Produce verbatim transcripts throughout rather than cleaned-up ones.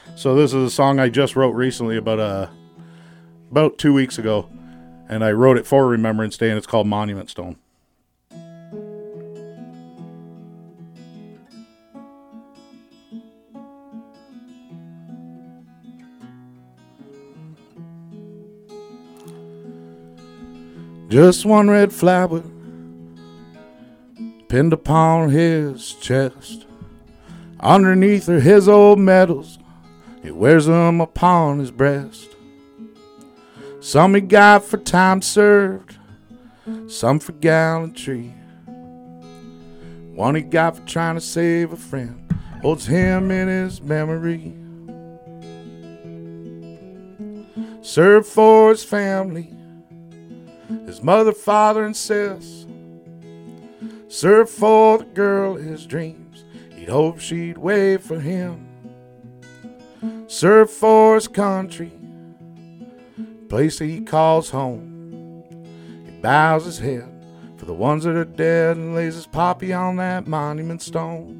So this is a song I just wrote recently about uh about two weeks ago, and I wrote it for Remembrance Day, and it's called Monument Stone. Just one red flower pinned upon his chest. Underneath are his old medals, he wears them upon his breast. Some he got for time served, some for gallantry. One he got for trying to save a friend, holds him in his memory. Served for his family, his mother, father, and sis. Served for the girl his dreams, he'd hope she'd wait for him. Served for his country, place he calls home. He bows his head for the ones that are dead and lays his poppy on that monument stone.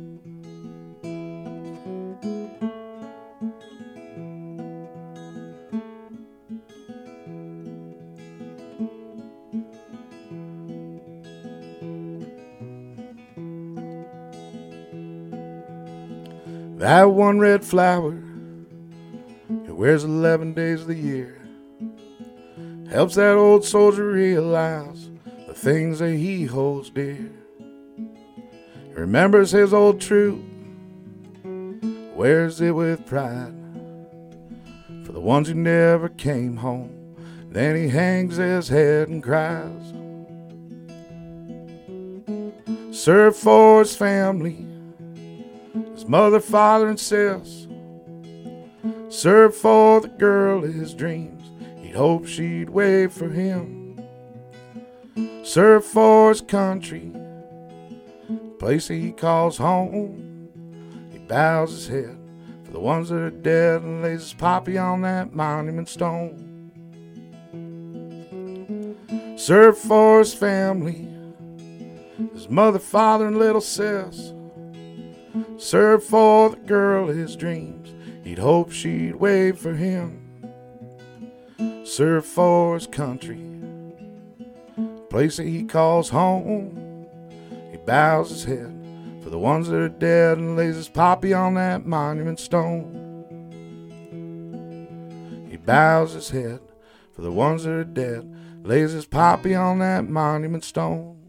That one red flower, it wears eleven days of the year. Helps that old soldier realize the things that he holds dear. He remembers his old troop, wears it with pride. For the ones who never came home, then he hangs his head and cries. Served for his family, his mother, father, and sis. Served for the girl of his dreams, he'd hope she'd wait for him. Served for his country, place he calls home. He bows his head for the ones that are dead and lays his poppy on that monument stone. Served for his family, his mother, father, and little sis. Served for the girl of his dreams, he'd hope she'd wait for him. Served for his country, place that he calls home. He bows his head for the ones that are dead and lays his poppy on that monument stone. He bows his head for the ones that are dead, lays his poppy on that monument stone.